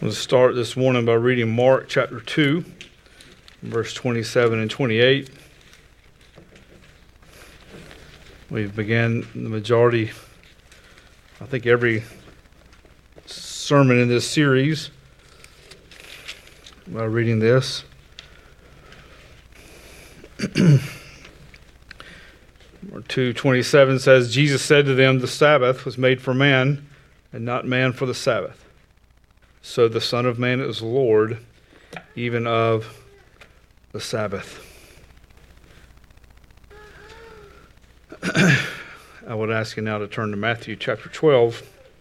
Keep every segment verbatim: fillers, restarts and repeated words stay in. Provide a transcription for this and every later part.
We'll start this morning by reading Mark chapter two, verse twenty-seven and twenty-eight. We've began the majority, I think every sermon in this series by reading this. Mark two twenty-seven says, Jesus said to them, the Sabbath was made for man, and not man for the Sabbath. So the Son of Man is Lord, even of the Sabbath. I would ask you now to turn to Matthew chapter twelve.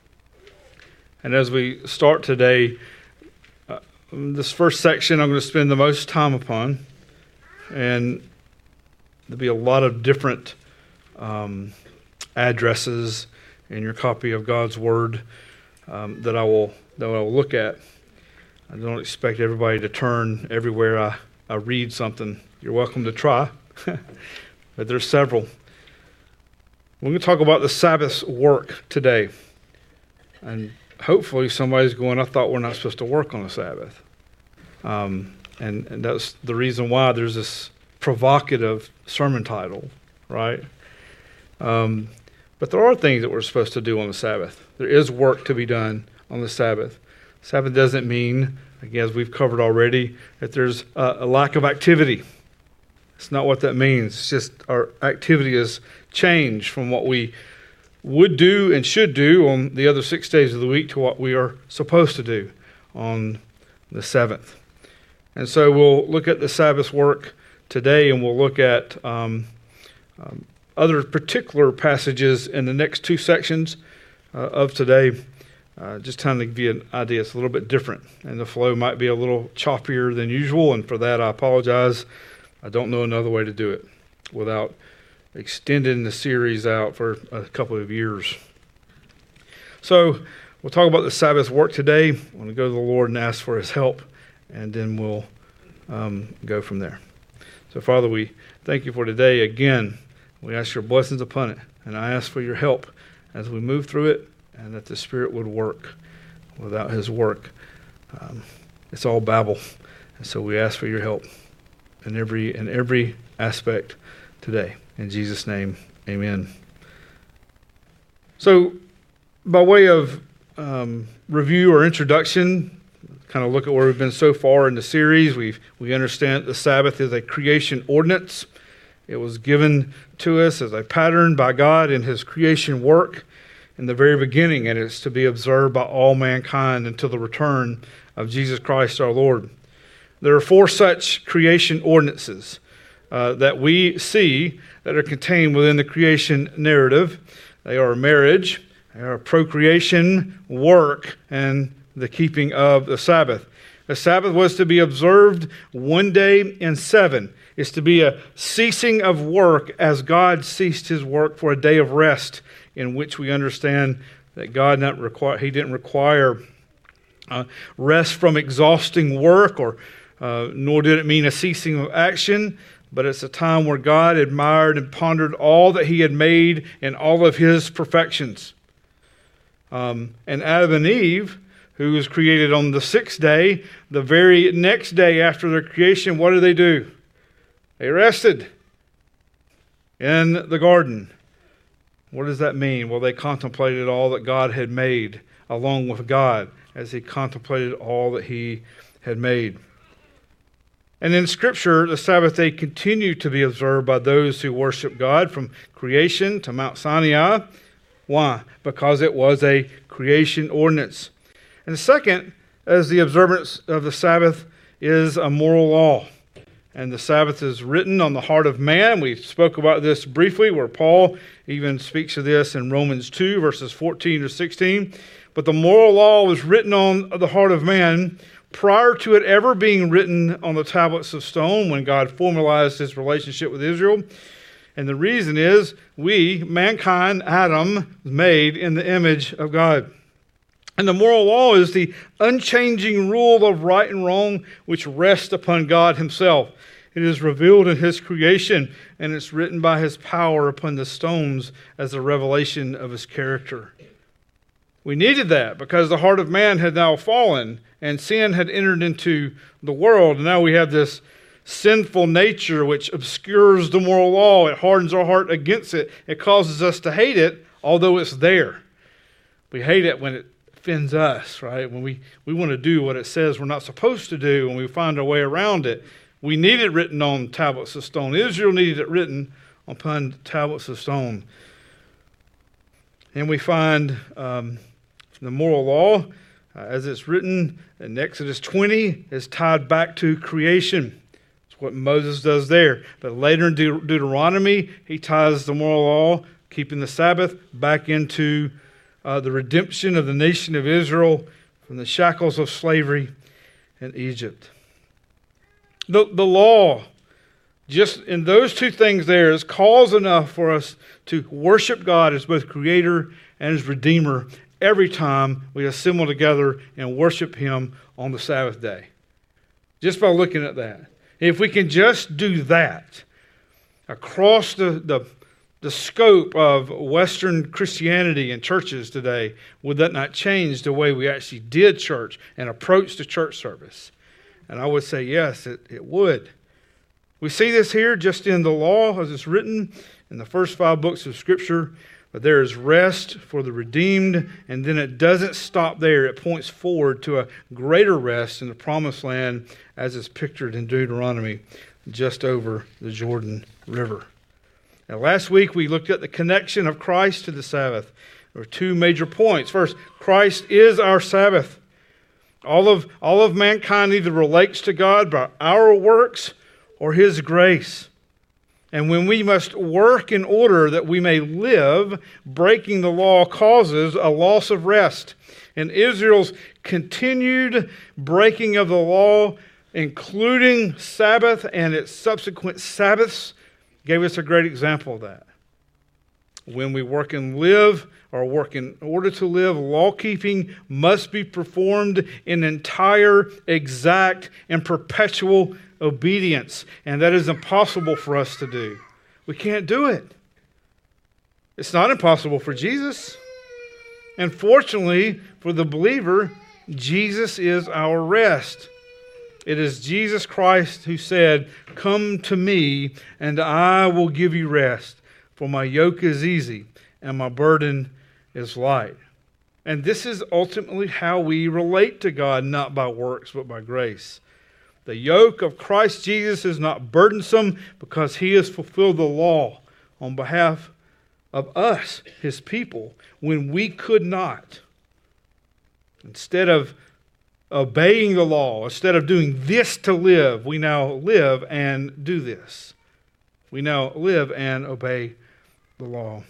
And as we start today, uh, this first section I'm going to spend the most time upon. And there'll be a lot of different um, addresses in your copy of God's Word um, that I will that I will look at. I don't expect everybody to turn everywhere I, I read something. You're welcome to try, but there's several. We're going to talk about the Sabbath's work today. And hopefully somebody's going, I thought we're not supposed to work on the Sabbath. Um, and, and that's the reason why there's this provocative sermon title, right? Um, but there are things that we're supposed to do on the Sabbath. There is work to be done on the Sabbath. Sabbath doesn't mean, again, as we've covered already, that there's a, a lack of activity. It's not what that means. It's just our activity has changed from what we would do and should do on the other six days of the week to what we are supposed to do on the seventh. And so we'll look at the Sabbath work today, and we'll look at um, um, other particular passages in the next two sections uh, of today. Uh, just trying to give you an idea. It's a little bit different, and the flow might be a little choppier than usual, and for that I apologize. I don't know another way to do it without extending the series out for a couple of years. So we'll talk about the Sabbath work today. I want to go to the Lord and ask for His help, and then we'll um, go from there. So Father, we thank you for today. Again, we ask your blessings upon it, and I ask for your help as we move through it, and that the Spirit would work. Without His work, um, it's all babble. And so we ask for your help in every in every aspect today. In Jesus' name, amen. So, by way of um, review or introduction, kind of look at where we've been so far in the series. We we understand that the Sabbath is a creation ordinance. It was given to us as a pattern by God in His creation work in the very beginning, and it's to be observed by all mankind until the return of Jesus Christ our Lord. There are four such creation ordinances uh, that we see that are contained within the creation narrative. They are marriage, they are procreation, work, and the keeping of the Sabbath. The Sabbath was to be observed one day in seven. It's to be a ceasing of work as God ceased His work for a day of rest, in which we understand that God not require He didn't require uh, rest from exhausting work, or uh, nor did it mean a ceasing of action, but it's a time where God admired and pondered all that He had made and all of His perfections. Um, and Adam and Eve, who was created on the sixth day, the very next day after their creation, what did they do? They rested in the garden. What does that mean? Well, they contemplated all that God had made along with God as He contemplated all that He had made. And in Scripture, the Sabbath day continued to be observed by those who worship God from creation to Mount Sinai. Why? Because it was a creation ordinance. And the second, as the observance of the Sabbath, is a moral law. And the Sabbath is written on the heart of man. We spoke about this briefly, where Paul even speaks of this in Romans two, verses fourteen to sixteen. But the moral law was written on the heart of man prior to it ever being written on the tablets of stone when God formalized His relationship with Israel. And the reason is we, mankind, Adam, was made in the image of God. And the moral law is the unchanging rule of right and wrong which rests upon God Himself. It is revealed in His creation, and it's written by His power upon the stones as a revelation of His character. We needed that because the heart of man had now fallen and sin had entered into the world. And now we have this sinful nature which obscures the moral law. It hardens our heart against it. It causes us to hate it, although it's there. We hate it when it offends us, right? When we, we want to do what it says we're not supposed to do, and we find our way around it. We need it written on tablets of stone. Israel needed it written upon tablets of stone. And we find um, the moral law, uh, as it's written in Exodus twenty, is tied back to creation. It's what Moses does there. But later in De- Deuteronomy, he ties the moral law, keeping the Sabbath, back into uh, the redemption of the nation of Israel from the shackles of slavery in Egypt. The, the law, just in those two things there, is cause enough for us to worship God as both Creator and as Redeemer every time we assemble together and worship Him on the Sabbath day. Just by looking at that. If we can just do that across the, the, the scope of Western Christianity and churches today, would that not change the way we actually did church and approached the church service? And I would say yes, it, it would. We see this here just in the law as it's written in the first five books of Scripture, but there is rest for the redeemed, and then it doesn't stop there. It points forward to a greater rest in the promised land as is pictured in Deuteronomy just over the Jordan River. Now, last week we looked at the connection of Christ to the Sabbath. There were two major points. First, Christ is our Sabbath. All of, all of mankind either relates to God by our works or His grace. And when we must work in order that we may live, breaking the law causes a loss of rest. And Israel's continued breaking of the law, including Sabbath and its subsequent Sabbaths, gave us a great example of that. When we work and live, or work in order to live, law-keeping must be performed in entire, exact, and perpetual obedience. And that is impossible for us to do. We can't do it. It's not impossible for Jesus. And fortunately, for the believer, Jesus is our rest. It is Jesus Christ who said, "Come to me, and I will give you rest. For my yoke is easy, and my burden is light." And this is ultimately how we relate to God, not by works, but by grace. The yoke of Christ Jesus is not burdensome because He has fulfilled the law on behalf of us, His people, when we could not. Instead of obeying the law, instead of doing this to live, we now live and do this. We now live and obey the law.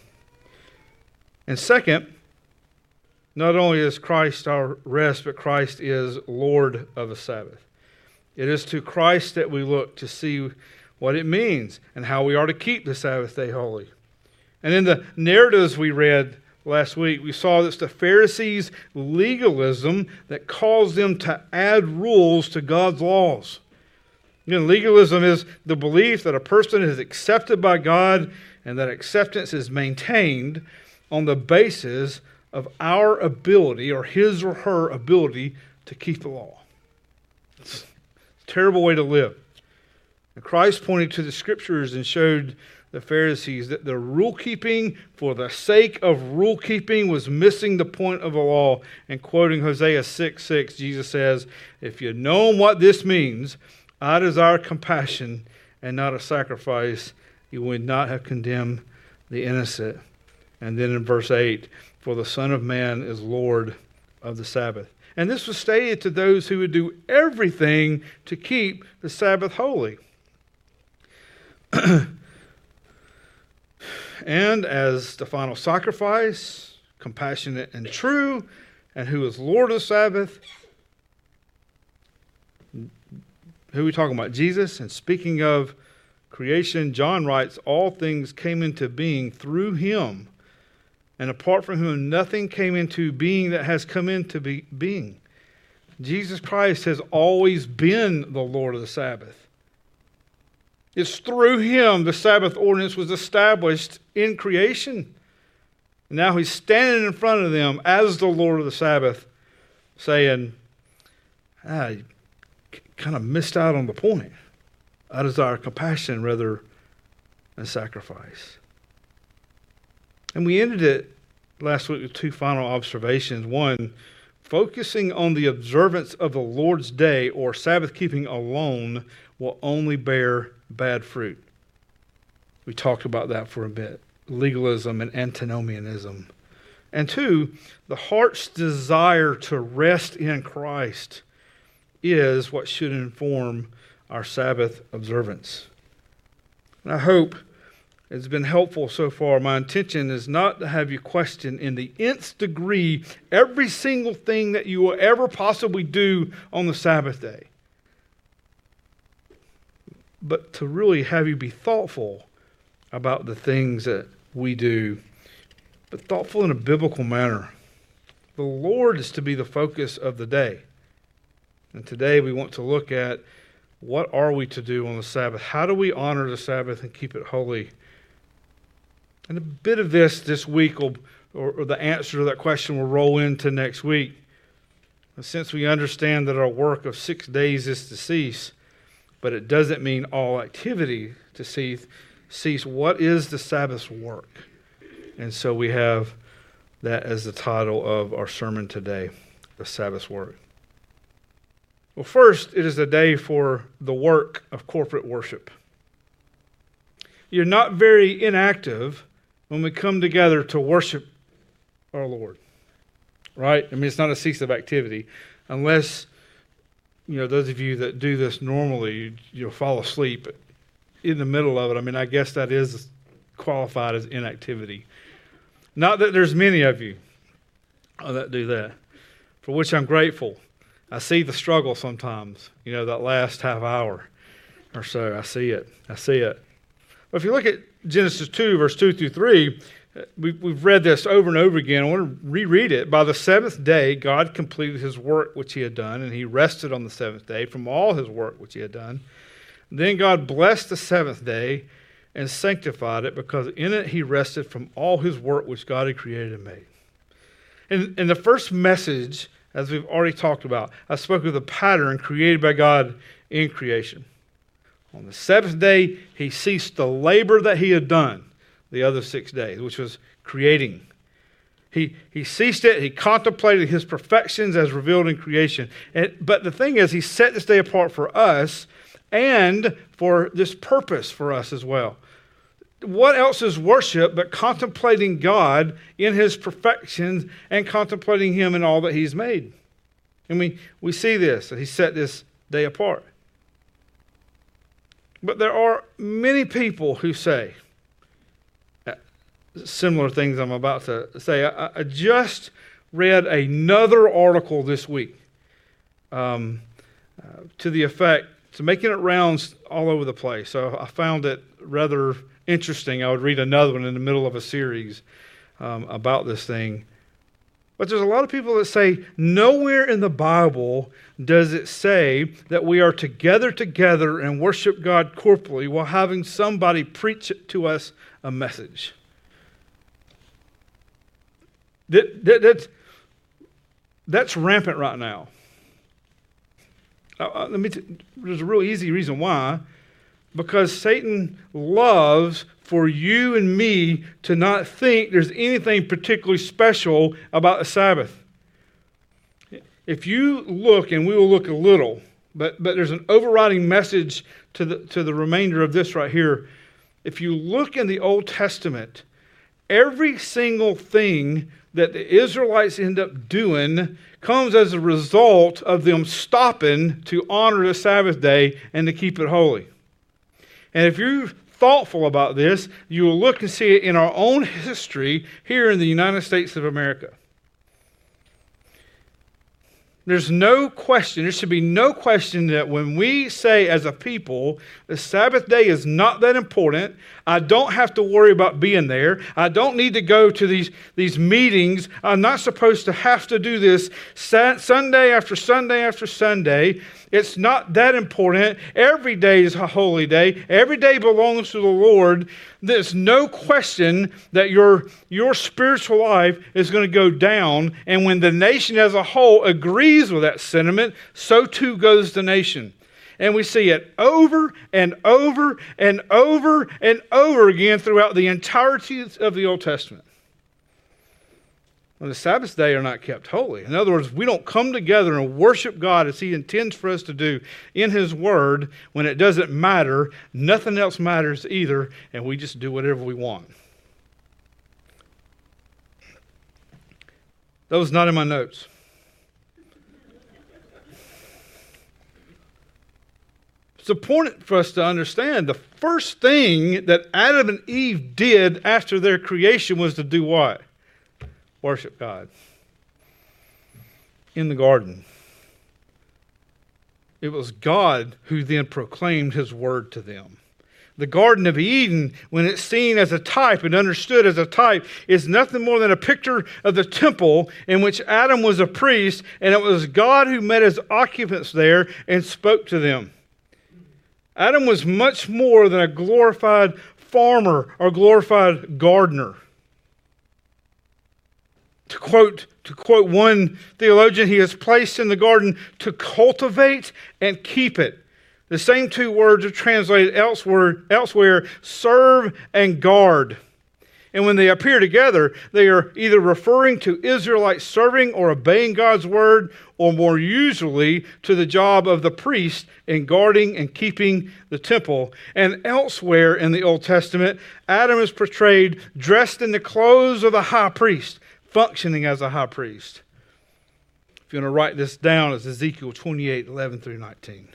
And second, not only is Christ our rest, but Christ is Lord of the Sabbath. It is to Christ that we look to see what it means and how we are to keep the Sabbath day holy. And in the narratives we read last week, we saw that it's the Pharisees' legalism that caused them to add rules to God's laws. Again, legalism is the belief that a person is accepted by God and that acceptance is maintained on the basis of our ability or his or her ability to keep the law. It's a terrible way to live. And Christ pointed to the Scriptures and showed the Pharisees that the rule keeping for the sake of rule keeping was missing the point of the law. And quoting Hosea six six, Jesus says, "If you'd known what this means, I desire compassion and not a sacrifice, you would not have condemned the innocent." And then in verse eight, "For the Son of Man is Lord of the Sabbath." And this was stated to those who would do everything to keep the Sabbath holy. And as the final sacrifice, compassionate and true, and who is Lord of the Sabbath, who are we talking about? Jesus. And speaking of creation, John writes, "All things came into being through Him, and apart from Him nothing came into being that has come into be- being." Jesus Christ has always been the Lord of the Sabbath. It's through Him the Sabbath ordinance was established in creation. And now he's standing in front of them as the Lord of the Sabbath, saying, ah, you kind of missed out on the point. I desire compassion rather than sacrifice. And we ended it last week with two final observations. One, focusing on the observance of the Lord's day or Sabbath keeping alone will only bear bad fruit. We talked about that for a bit. Legalism and antinomianism. And two, the heart's desire to rest in Christ is what should inform our Sabbath observance. And I hope it's been helpful so far. My intention is not to have you question in the nth degree every single thing that you will ever possibly do on the Sabbath day, but to really have you be thoughtful about the things that we do, but thoughtful in a biblical manner. The Lord is to be the focus of the day. And today we want to look at what are we to do on the Sabbath? How do we honor the Sabbath and keep it holy? And a bit of this this week, will, or, or the answer to that question will roll into next week. Since we understand that our work of six days is to cease, but it doesn't mean all activity to cease, cease what is the Sabbath's work? And so we have that as the title of our sermon today, the Sabbath's work. Well, first, it is a day for the work of corporate worship. You're not very inactive when we come together to worship our Lord, right? I mean, it's not a cease of activity, unless, you know, those of you that do this normally, you, you'll fall asleep in the middle of it. I mean, I guess that is qualified as inactivity. Not that there's many of you that do that, for which I'm grateful. I see the struggle sometimes, you know, that last half hour or so. I see it. I see it. But if you look at Genesis two, verse two through three, we've, we've read this over and over again. I want to reread it. By the seventh day, God completed his work which he had done, and he rested on the seventh day from all his work which he had done. Then God blessed the seventh day and sanctified it, because in it he rested from all his work which God had created and made. In, in the first message, as we've already talked about, I spoke of the pattern created by God in creation. On the seventh day, he ceased the labor that he had done the other six days, which was creating. He, he ceased it. He contemplated his perfections as revealed in creation. And, but the thing is, he set this day apart for us and for this purpose for us as well. What else is worship but contemplating God in his perfections and contemplating him in all that he's made? And we, we see this, that he set this day apart. But there are many people who say similar things I'm about to say. I, I just read another article this week um, uh, to the effect, to making it rounds all over the place. So I found it rather interesting. I would read another one in the middle of a series um, about this thing. But there's a lot of people that say nowhere in the Bible does it say that we are together together and worship God corporately while having somebody preach to us a message. That, that, that's, that's rampant right now. Uh, let me t- there's a real easy reason why. Because Satan loves for you and me to not think there's anything particularly special about the Sabbath. If you look, and we will look a little, but, but there's an overriding message to the, to the remainder of this right here. If you look in the Old Testament, every single thing that the Israelites end up doing comes as a result of them stopping to honor the Sabbath day and to keep it holy. And if you're thoughtful about this, you will look and see it in our own history here in the United States of America. There's no question, there should be no question that when we say as a people, the Sabbath day is not that important, I don't have to worry about being there, I don't need to go to these, these meetings, I'm not supposed to have to do this Sunday after Sunday after Sunday. It's not that important. Every day is a holy day. Every day belongs to the Lord. There's no question that your, your spiritual life is going to go down. And when the nation as a whole agrees with that sentiment, so too goes the nation. And we see it over and over and over and over again throughout the entirety of the Old Testament. Well, the Sabbath day are not kept holy. In other words, we don't come together and worship God as He intends for us to do in His Word when it doesn't matter. Nothing else matters either, and we just do whatever we want. That was not in my notes. It's important for us to understand the first thing that Adam and Eve did after their creation was to do what? Worship God. In the garden. It was God who then proclaimed His word to them. The Garden of Eden, when it's seen as a type and understood as a type, is nothing more than a picture of the temple in which Adam was a priest, and it was God who met his occupants there and spoke to them. Adam was much more than a glorified farmer or glorified gardener. To quote, to quote one theologian, he is placed in the garden to cultivate and keep it. The same two words are translated elsewhere, elsewhere, serve and guard. And when they appear together, they are either referring to Israelites serving or obeying God's word, or more usually to the job of the priest in guarding and keeping the temple. And elsewhere in the Old Testament, Adam is portrayed dressed in the clothes of the high priest, functioning as a high priest. If you want to write this down, it's Ezekiel twenty-eight, eleven through nineteen.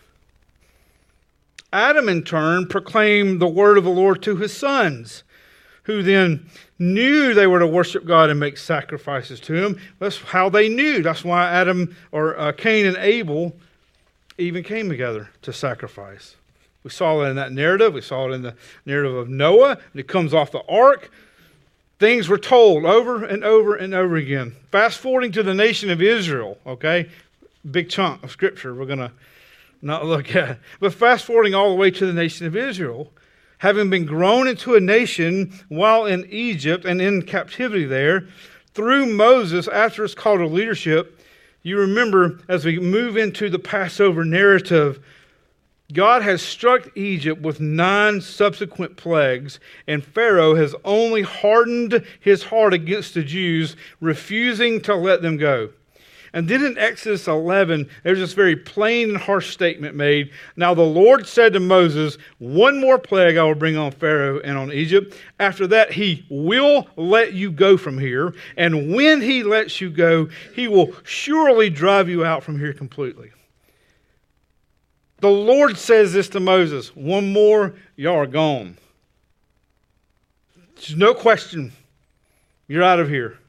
Adam, in turn, proclaimed the word of the Lord to his sons, who then knew they were to worship God and make sacrifices to Him. That's how they knew. That's why Adam, or uh, Cain and Abel, even came together to sacrifice. We saw it in that narrative. We saw it in the narrative of Noah. And it comes off the ark. Things were told over and over and over again. Fast forwarding to the nation of Israel, okay? Big chunk of Scripture we're going to not look at. But fast forwarding all the way to the nation of Israel, having been grown into a nation while in Egypt and in captivity there, through Moses, after his call to leadership, you remember as we move into the Passover narrative, God has struck Egypt with nine subsequent plagues, and Pharaoh has only hardened his heart against the Jews, refusing to let them go. And then in Exodus eleven, there's this very plain and harsh statement made. Now the Lord said to Moses, one more plague I will bring on Pharaoh and on Egypt. After that, he will let you go from here. And when he lets you go, he will surely drive you out from here completely. The Lord says this to Moses, one more, y'all are gone. There's no question. You're out of here.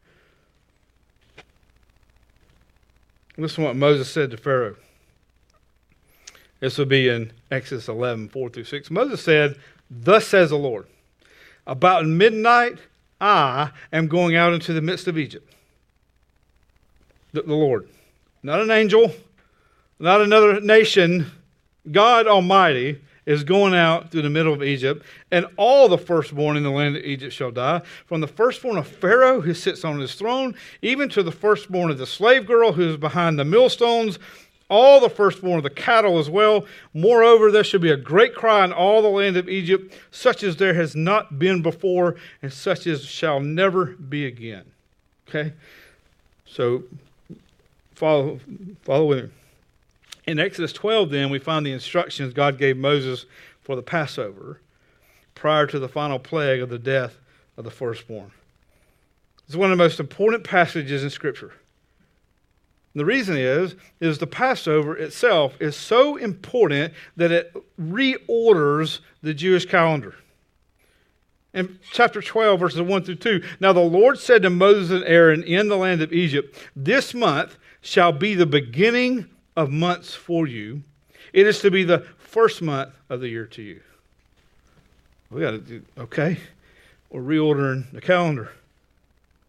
Listen to what Moses said to Pharaoh. This will be in Exodus eleven, four through six. Moses said, thus says the Lord, about midnight I am going out into the midst of Egypt. The, the Lord. Not an angel, not another nation. God Almighty is going out through the middle of Egypt, and all the firstborn in the land of Egypt shall die, from the firstborn of Pharaoh who sits on his throne, even to the firstborn of the slave girl who is behind the millstones, all the firstborn of the cattle as well. Moreover, there shall be a great cry in all the land of Egypt, such as there has not been before, and such as shall never be again. Okay? So, follow, follow with me. In Exodus twelve, then, we find the instructions God gave Moses for the Passover prior to the final plague of the death of the firstborn. It's one of the most important passages in Scripture. The reason is, is the Passover itself is so important that it reorders the Jewish calendar. In chapter twelve, verses one through two, now the Lord said to Moses and Aaron in the land of Egypt, this month shall be the beginning of months for you. It is to be the first month of the year to you. We got to do, okay. We're reordering the calendar.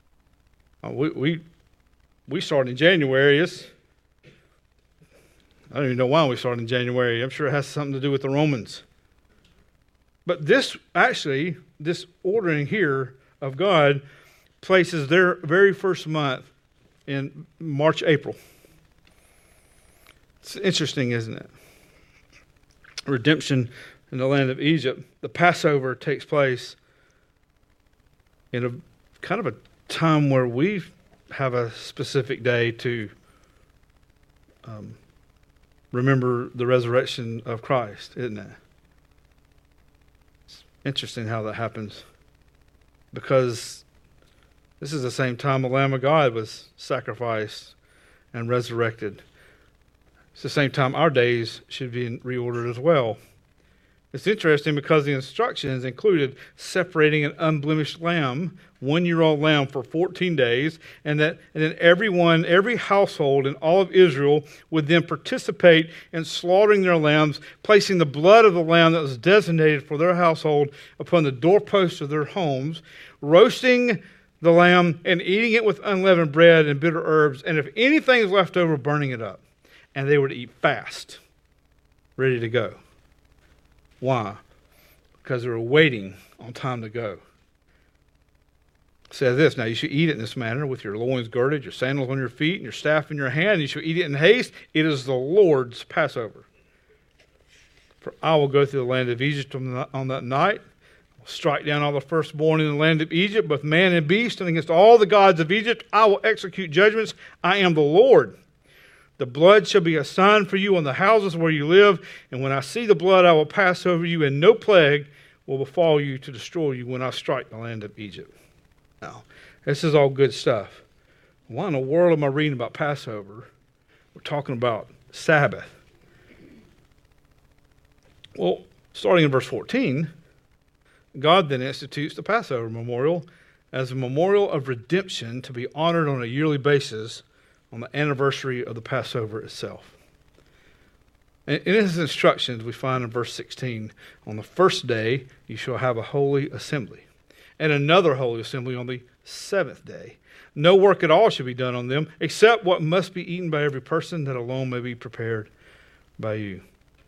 Uh, we, we we start in January. It's, I don't even know why we started in January. I'm sure it has something to do with the Romans. But this, actually, this ordering here of God places their very first month in March, April. It's interesting, isn't it? Redemption in the land of Egypt. The Passover takes place in a kind of a time where we have a specific day to um, remember the resurrection of Christ, isn't it? It's interesting how that happens, because this is the same time the Lamb of God was sacrificed and resurrected. It's the same time our days should be reordered as well. It's interesting because the instructions included separating an unblemished lamb, one-year-old lamb, for fourteen days, and that and then everyone, every household in all of Israel would then participate in slaughtering their lambs, placing the blood of the lamb that was designated for their household upon the doorposts of their homes, roasting the lamb and eating it with unleavened bread and bitter herbs, and if anything is left over, burning it up. And they were to eat fast, ready to go. Why? Because they were waiting on time to go. It says this, now you should eat it in this manner, with your loins girded, your sandals on your feet, and your staff in your hand. You shall eat it in haste. It is the Lord's Passover. For I will go through the land of Egypt on that night. I will strike down all the firstborn in the land of Egypt, both man and beast, and against all the gods of Egypt I will execute judgments. I am the Lord. The blood shall be a sign for you on the houses where you live, and when I see the blood, I will pass over you, and no plague will befall you to destroy you when I strike the land of Egypt. Now, this is all good stuff. Why in the world am I reading about Passover? We're talking about Sabbath. Well, starting in verse fourteen, God then institutes the Passover memorial as a memorial of redemption to be honored on a yearly basis on the anniversary of the Passover itself. In his instructions, we find in verse sixteen, on the first day you shall have a holy assembly, and another holy assembly on the seventh day. No work at all shall be done on them, except what must be eaten by every person, that alone may be prepared by you.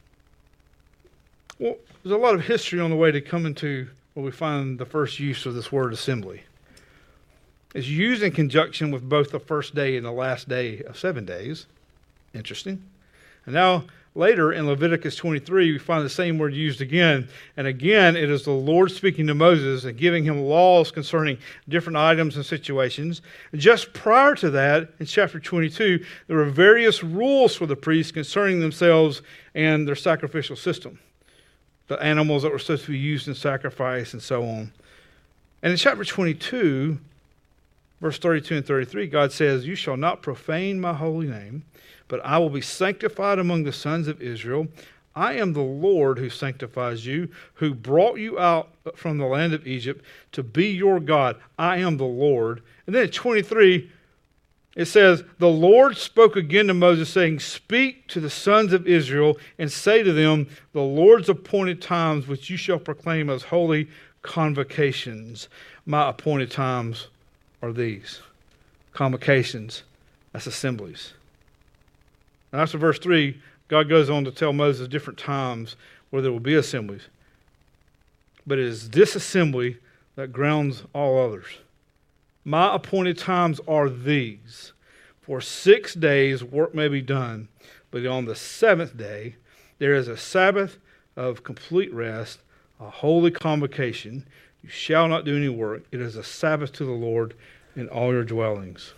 Well, there's a lot of history on the way to coming to where we find the first use of this word assembly. It's used in conjunction with both the first day and the last day of seven days. Interesting. And now, later in Leviticus twenty-three, we find the same word used again. And again, it is the Lord speaking to Moses and giving him laws concerning different items and situations. And just prior to that, in chapter twenty-two, there were various rules for the priests concerning themselves and their sacrificial system. The animals that were supposed to be used in sacrifice and so on. And in chapter twenty-two, verse thirty-two and thirty-three, God says, you shall not profane my holy name, but I will be sanctified among the sons of Israel. I am the Lord who sanctifies you, who brought you out from the land of Egypt to be your God. I am the Lord. And then at twenty-three, it says, the Lord spoke again to Moses, saying, speak to the sons of Israel and say to them, the Lord's appointed times which you shall proclaim as holy convocations. My appointed times are these. Convocations, that's assemblies. And after verse three, God goes on to tell Moses different times where there will be assemblies. But it is this assembly that grounds all others. My appointed times are these. For six days work may be done, but on the seventh day there is a Sabbath of complete rest, a holy convocation. You shall not do any work. It is a Sabbath to the Lord in all your dwellings.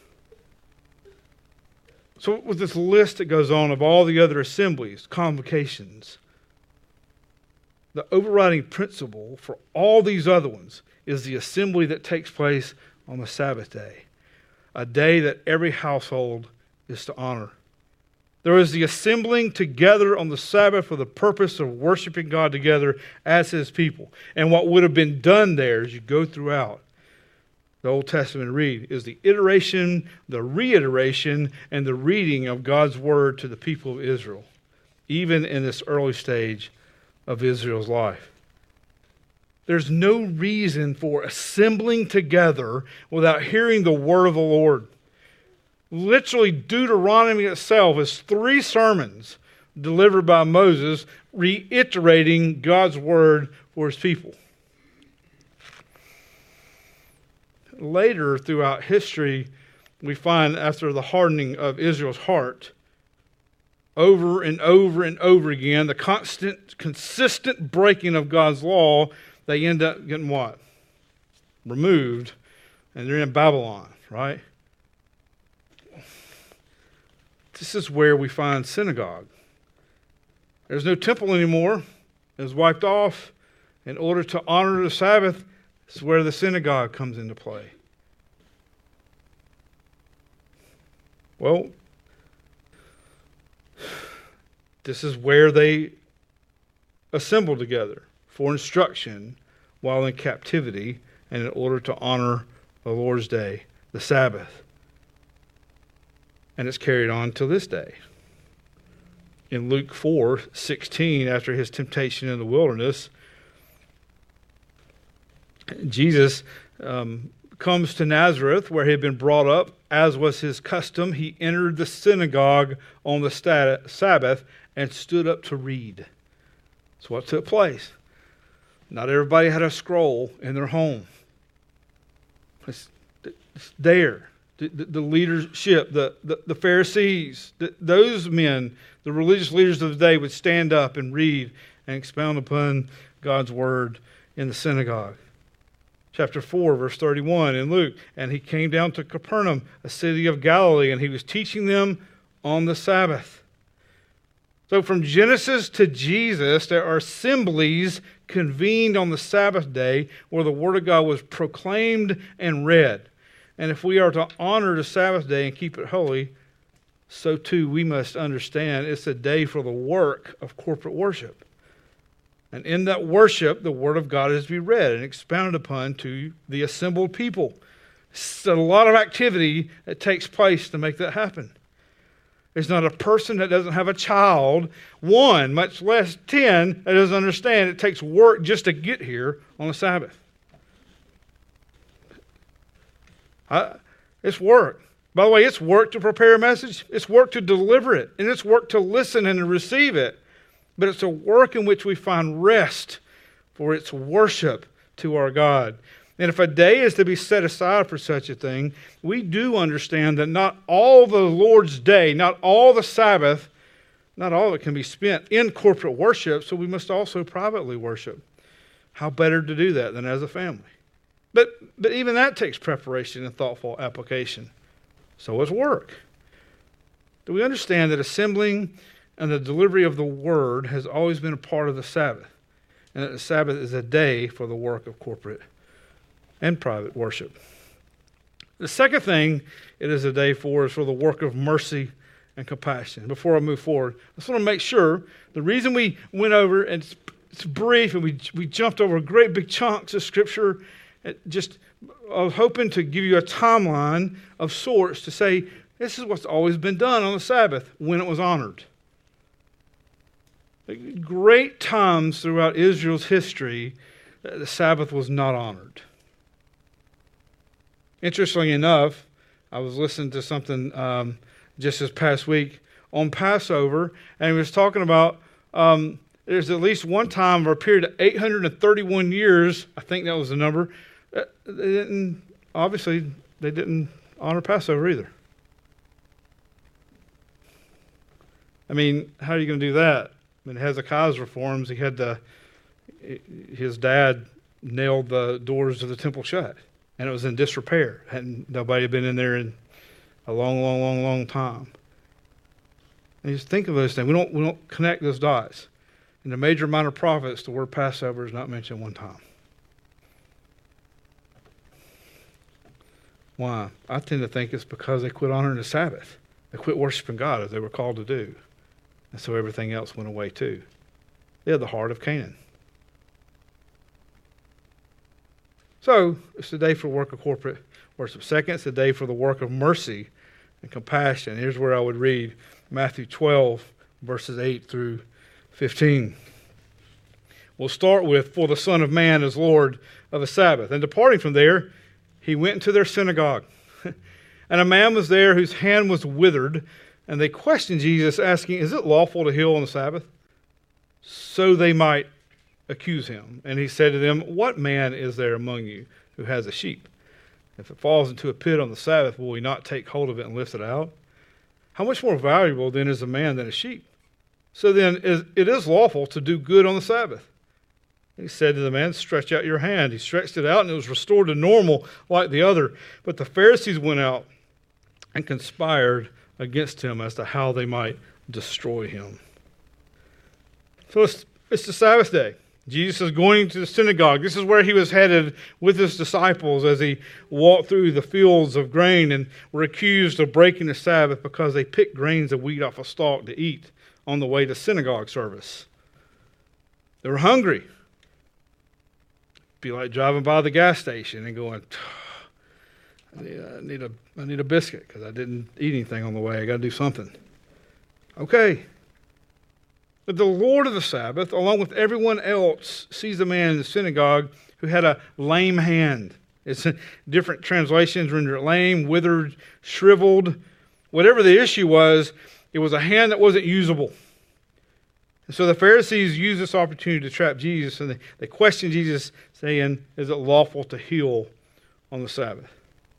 So with this list that goes on of all the other assemblies, convocations, the overriding principle for all these other ones is the assembly that takes place on the Sabbath day, a day that every household is to honor. There is the assembling together on the Sabbath for the purpose of worshiping God together as His people. And what would have been done there as you go throughout the Old Testament and read is the iteration, the reiteration, and the reading of God's Word to the people of Israel, even in this early stage of Israel's life. There's no reason for assembling together without hearing the word of the Lord. Literally, Deuteronomy itself is three sermons delivered by Moses, reiterating God's word for his people. Later throughout history, we find after the hardening of Israel's heart, over and over and over again, the constant, consistent breaking of God's law, they end up getting what? Removed, and they're in Babylon, right? This is where we find synagogue. There's no temple anymore. It was wiped off. In order to honor the Sabbath, this is where the synagogue comes into play. Well, this is where they assemble together for instruction while in captivity and in order to honor the Lord's Day, the Sabbath. And it's carried on to this day. In Luke four sixteen, after his temptation in the wilderness, Jesus um, comes to Nazareth, where he had been brought up. As was his custom, he entered the synagogue on the stat- Sabbath and stood up to read. That's what took place. Not everybody had a scroll in their home. It's, it's there. The, the, the leadership, the, the, the Pharisees, the, those men, the religious leaders of the day would stand up and read and expound upon God's word in the synagogue. Chapter four, verse thirty-one in Luke, and he came down to Capernaum, a city of Galilee, and he was teaching them on the Sabbath. So from Genesis to Jesus, there are assemblies convened on the Sabbath day where the Word of God was proclaimed and read. And if we are to honor the Sabbath day and keep it holy, so too we must understand it's a day for the work of corporate worship. And in that worship, the Word of God is to be read and expounded upon to the assembled people. It's a lot of activity that takes place to make that happen. There's not a person that doesn't have a child, one, much less ten, that doesn't understand it takes work just to get here on the Sabbath. I, it's work. By the way, it's work to prepare a message. It's work to deliver it. And it's work to listen and to receive it. But it's a work in which we find rest for its worship to our God. And if a day is to be set aside for such a thing, we do understand that not all the Lord's day, not all the Sabbath, not all of it can be spent in corporate worship, so we must also privately worship. How better to do that than as a family? But, but even that takes preparation and thoughtful application. So is work. Do we understand that assembling and the delivery of the Word has always been a part of the Sabbath, and that the Sabbath is a day for the work of corporate and private worship? The second thing it is a day for is for the work of mercy and compassion. Before I move forward, I just want to make sure the reason we went over, and it's, it's brief, and we we jumped over great big chunks of Scripture. It just I was hoping to give you a timeline of sorts to say this is what's always been done on the Sabbath when it was honored. Great times throughout Israel's history, the Sabbath was not honored. Interestingly enough, I was listening to something um, just this past week on Passover, and he was talking about um, there's at least one time for a period of eight hundred thirty-one years, I think that was the number, uh, they didn't, obviously, they didn't honor Passover either. I mean, how are you going to do that? When Hezekiah's reforms, he had to, his dad nailed the doors of the temple shut, and it was in disrepair. Hadn't nobody had been in there in a long, long, long, long time. And just think of those things. We don't we don't connect those dots. In the major minor prophets, the word Passover is not mentioned one time. Why? I tend to think it's because they quit honoring the Sabbath. They quit worshiping God as they were called to do. And so everything else went away too. They had the heart of Canaan. So, it's the day for work of corporate worship. Second, it's the day for the work of mercy and compassion. Here's where I would read Matthew twelve, verses eight through fifteen. We'll start with, for the Son of Man is Lord of the Sabbath. And departing from there, he went into their synagogue. And a man was there whose hand was withered. And they questioned Jesus, asking, is it lawful to heal on the Sabbath? So they might accuse him. And he said to them, what man is there among you who has a sheep? If it falls into a pit on the Sabbath, will he not take hold of it and lift it out? How much more valuable then is a man than a sheep? So then it is lawful to do good on the Sabbath. He said to the man, stretch out your hand. He stretched it out, and it was restored to normal like the other. But the Pharisees went out and conspired against him as to how they might destroy him. So it's, it's the Sabbath day. Jesus is going to the synagogue. This is where he was headed with his disciples as he walked through the fields of grain and were accused of breaking the Sabbath because they picked grains of wheat off a stalk to eat on the way to synagogue service. They were hungry. Be like driving by the gas station and going, I need, I need a I need a biscuit because I didn't eat anything on the way. I got to do something. Okay. But the Lord of the Sabbath, along with everyone else, sees a man in the synagogue who had a lame hand. It's different translations render it lame, withered, shriveled. Whatever the issue was, it was a hand that wasn't usable. And so the Pharisees used this opportunity to trap Jesus, and they, they questioned Jesus, saying, is it lawful to heal on the Sabbath?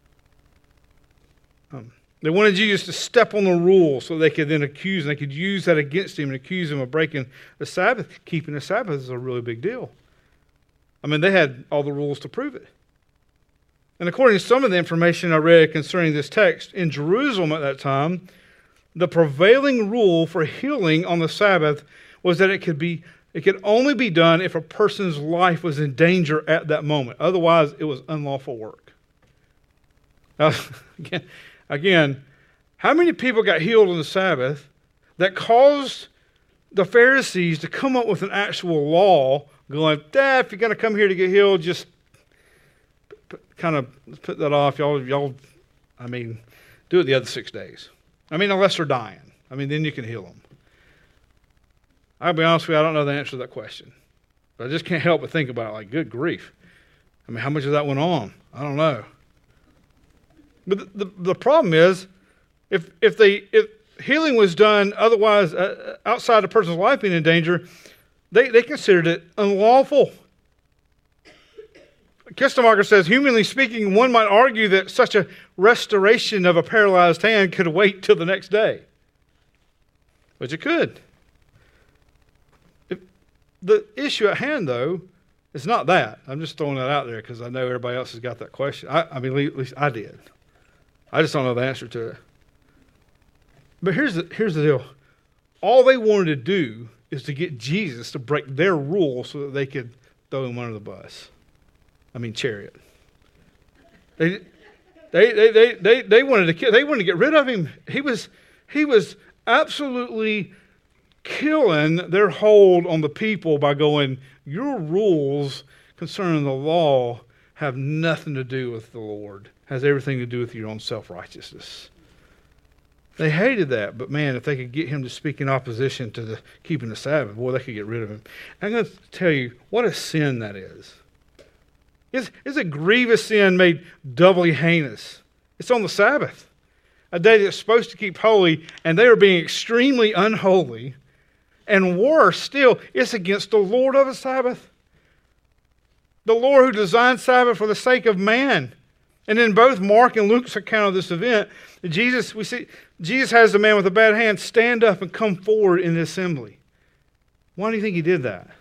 Um, they wanted Jesus to step on the rule so they could then accuse, and they could use that against him and accuse him of breaking the Sabbath. Keeping the Sabbath is a really big deal. I mean, they had all the rules to prove it. And according to some of the information I read concerning this text, in Jerusalem at that time, the prevailing rule for healing on the Sabbath was that it could be it could only be done if a person's life was in danger at that moment. Otherwise, it was unlawful work. Now, again, again, how many people got healed on the Sabbath that caused the Pharisees to come up with an actual law going, Dad, if you're going to come here to get healed, just kind of put that off. Y'all, y'all, I mean, do it the other six days. I mean, unless they're dying. I mean, then you can heal them. I'll be honest with you, I don't know the answer to that question. But I just can't help but think about it, like, good grief. I mean, how much of that went on? I don't know. But the, the, the problem is, if if they if healing was done otherwise uh, outside a person's life being in danger, they, they considered it unlawful. Kistemacher says, humanly speaking, one might argue that such a restoration of a paralyzed hand could wait till the next day. Which it could. The issue at hand, though, is not that. I'm just throwing that out there because I know everybody else has got that question. I, I mean, at least I did. I just don't know the answer to it. But here's the, here's the deal. All they wanted to do is to get Jesus to break their rule so that they could throw him under the bus. I mean, chariot. They, they, they, they, they, they wanted to kill, they wanted to get rid of him. He was, he was absolutely killing their hold on the people by going, your rules concerning the law have nothing to do with the Lord. Has everything to do with your own self-righteousness. They hated that, but man, if they could get him to speak in opposition to the keeping the Sabbath, boy, they could get rid of him. I'm going to tell you what a sin that is. It's, it's a grievous sin made doubly heinous. It's on the Sabbath, a day that's supposed to keep holy, and they are being extremely unholy. And worse still, it's against the Lord of the Sabbath. The Lord who designed Sabbath for the sake of man. And in both Mark and Luke's account of this event, Jesus, we see, Jesus has the man with a bad hand stand up and come forward in the assembly. Why do you think he did that?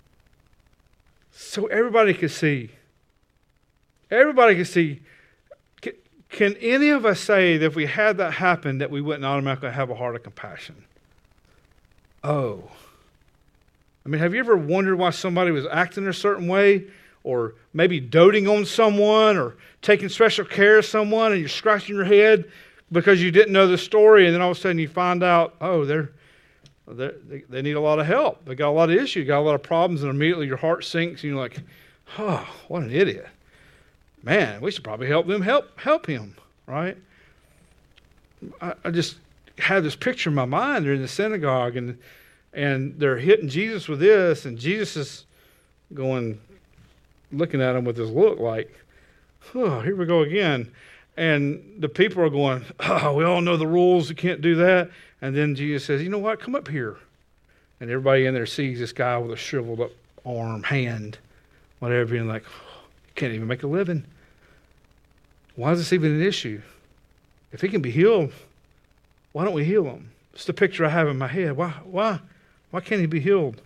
So everybody could see. Everybody could see. Can, can any of us say that if we had that happen, that we wouldn't automatically have a heart of compassion? Oh. I mean, have you ever wondered why somebody was acting a certain way, or maybe doting on someone, or taking special care of someone, and you're scratching your head because you didn't know the story, and then all of a sudden you find out, oh, they're, they're, they they need a lot of help. They got a lot of issues, got a lot of problems, and immediately your heart sinks, and you're like, oh, what an idiot. Man, we should probably help them help help him, right? I, I just have this picture in my mind. They're in the synagogue, and and they're hitting Jesus with this, and Jesus is going, looking at him with his look like, oh, here we go again. And the people are going, oh, we all know the rules. You can't do that. And then Jesus says, you know what? Come up here. And everybody in there sees this guy with a shriveled up arm, hand, whatever. And like, oh, you can't even make a living. Why is this even an issue? If he can be healed, why don't we heal him? It's the picture I have in my head. Why, why, why can't he be healed?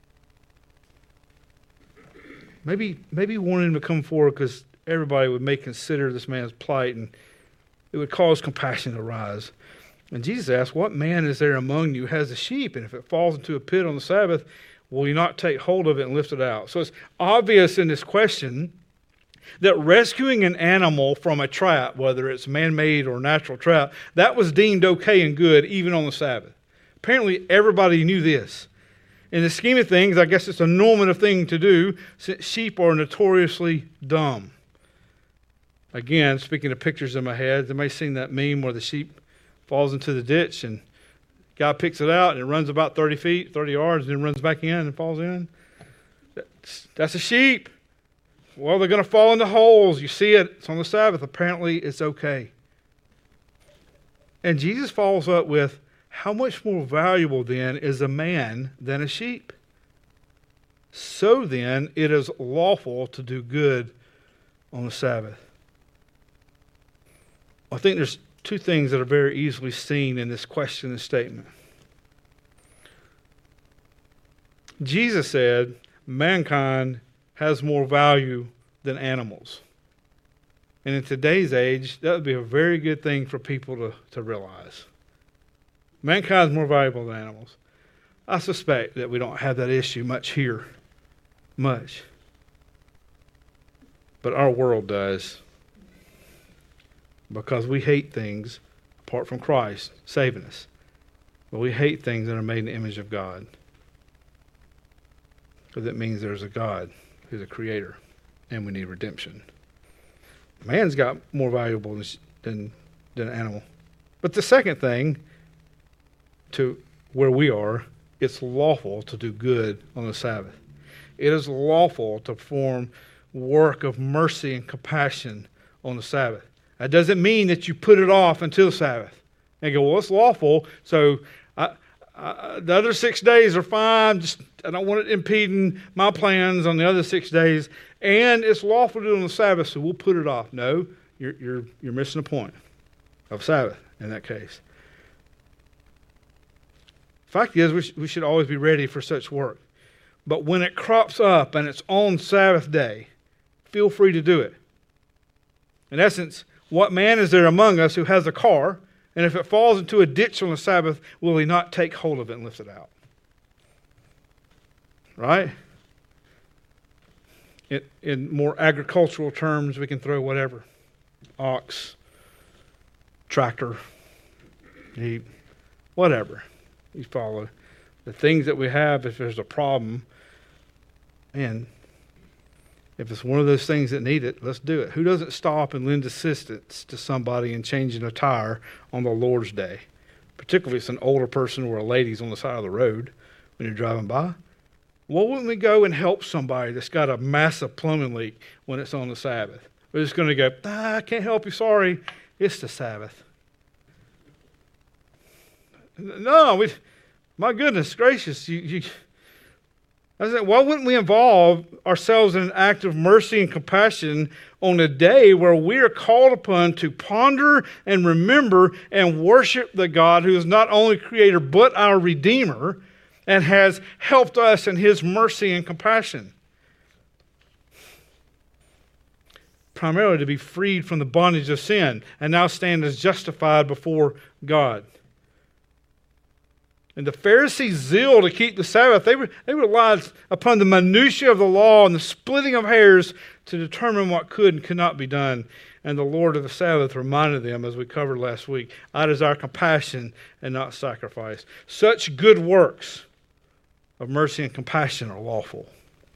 Maybe, maybe he wanted him to come forward because everybody would may consider this man's plight and it would cause compassion to rise. And Jesus asked, what man is there among you who has a sheep, and if it falls into a pit on the Sabbath, will you not take hold of it and lift it out? So it's obvious in this question that rescuing an animal from a trap, whether it's man-made or natural trap, that was deemed okay and good even on the Sabbath. Apparently everybody knew this. In the scheme of things, I guess it's a normative thing to do since sheep are notoriously dumb. Again, speaking of pictures in my head, they may have seen that meme where the sheep falls into the ditch and guy picks it out and it runs about thirty feet, thirty yards, and then runs back in and falls in. That's, that's a sheep. Well, they're going to fall into holes. You see it. It's on the Sabbath. Apparently, it's okay. And Jesus follows up with, how much more valuable then is a man than a sheep? So then, it is lawful to do good on the Sabbath. I think there's two things that are very easily seen in this question and statement. Jesus said, mankind has more value than animals. And in today's age, that would be a very good thing for people to, to realize. Mankind is more valuable than animals. I suspect that we don't have that issue much here. Much. But our world does. Because we hate things apart from Christ saving us. But we hate things that are made in the image of God. Because it means there's a God who's a creator. And we need redemption. Man's got more valuable than, than an animal. But the second thing, to where we are, it's lawful to do good on the Sabbath. It is lawful to perform work of mercy and compassion on the Sabbath. That doesn't mean that you put it off until Sabbath. And go, well, it's lawful, so I, I, the other six days are fine. Just I don't want it impeding my plans on the other six days. And it's lawful to do it on the Sabbath, so we'll put it off. No, you're you're you're missing the point of Sabbath in that case. Fact is, we, sh- we should always be ready for such work. But when it crops up and it's on Sabbath day, feel free to do it. In essence, what man is there among us who has a car, and if it falls into a ditch on the Sabbath, will he not take hold of it and lift it out? Right? It, in more agricultural terms, we can throw whatever. Ox, tractor, Jeep, whatever. You follow. The things that we have, if there's a problem, and if it's one of those things that need it, let's do it. Who doesn't stop and lend assistance to somebody in changing a tire on the Lord's Day? Particularly if it's an older person or a lady's on the side of the road when you're driving by. Well, wouldn't we go and help somebody that's got a massive plumbing leak when it's on the Sabbath? We're just going to go, ah, I can't help you, sorry. It's the Sabbath. No, we, my goodness gracious, you, you I said, why wouldn't we involve ourselves in an act of mercy and compassion on a day where we are called upon to ponder and remember and worship the God who is not only Creator but our Redeemer and has helped us in His mercy and compassion? Primarily to be freed from the bondage of sin and now stand as justified before God. And the Pharisees' zeal to keep the Sabbath, they, they relied upon the minutiae of the law and the splitting of hairs to determine what could and could not be done. And the Lord of the Sabbath reminded them, as we covered last week, I desire compassion and not sacrifice. Such good works of mercy and compassion are lawful.